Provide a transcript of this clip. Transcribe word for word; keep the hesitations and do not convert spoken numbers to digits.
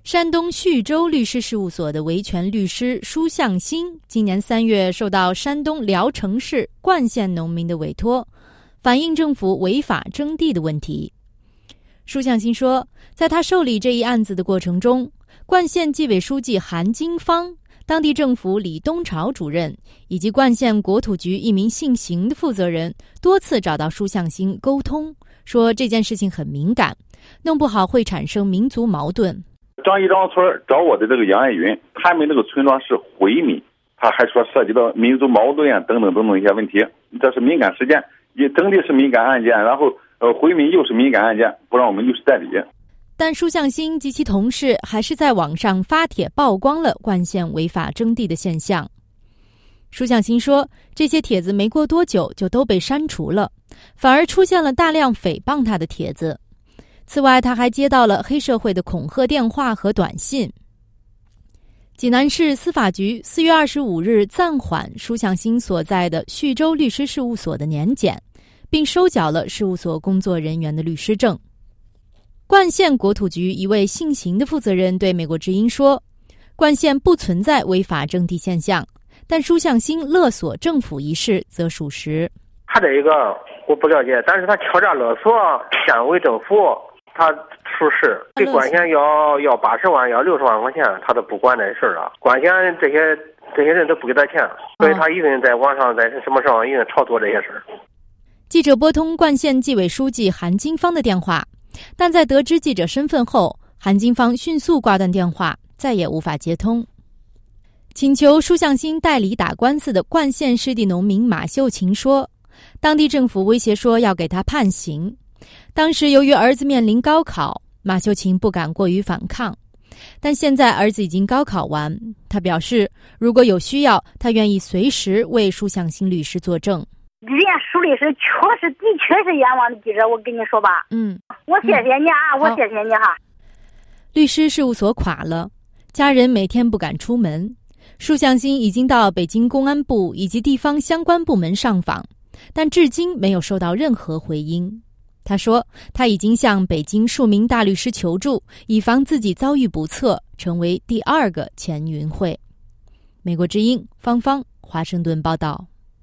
山东叙州律师事务所的维权律师舒向新今年三月受到山东聊城市冠县农民的委托，反映政府违法征地的问题。舒向新说，在他受理这一案子的过程中，冠县纪委书记韩金芳、当地政府李东朝主任以及冠县国土局一名姓邢的负责人多次找到舒向新沟通，说这件事情很敏感，弄不好会产生民族矛盾。 张一张村找我的这个杨爱云，他们那个村庄是回民，他还说涉及到民族矛盾啊等等等等一些问题，这是敏感事件，也征地是敏感案件，然后呃回民又是敏感案件，不让我们律师代理。 但舒向新及其同事还是在网上发帖曝光了冠县违法征地的现象。舒向新说，这些帖子没过多久就都被删除了，反而出现了大量诽谤他的帖子。此外，他还接到了黑社会的恐吓电话和短信。济南市司法局四月二十五日暂缓舒向新所在的叙州律师事务所的年检，并收缴了事务所工作人员的律师证。冠县国土局一位姓邢的负责人对美国之音说，冠县不存在违法征地现象，但舒向新勒索政府一事则属实。 他这一个我不了解，但是他敲诈勒索县委政府，他出事对冠县要要八十万要六十万块钱，他都不管这事儿了。冠县这些这些人都不给他钱，所以他一定在网上在什么上一定炒作这些事儿。 记者拨通冠县纪委书记韩金芳的电话，但在得知记者身份后，韩金芳迅速挂断电话，再也无法接通。请求舒向新代理打官司的冠县湿地农民马秀琴说，当地政府威胁说要给他判刑。当时由于儿子面临高考，马秀琴不敢过于反抗，但现在儿子已经高考完，他表示如果有需要，他愿意随时为舒向新律师作证。 人家舒律师确实的确是冤枉的记者，我跟你说吧， 嗯， 我谢谢你啊，嗯、我谢谢你哈。 律师事务所垮了，家人每天不敢出门。舒向新已经到北京公安部以及地方相关部门上访，但至今没有收到任何回音。他说，他已经向北京数名大律师求助，以防自己遭遇不测，成为第二个钱云慧。美国之音方方华盛顿报道。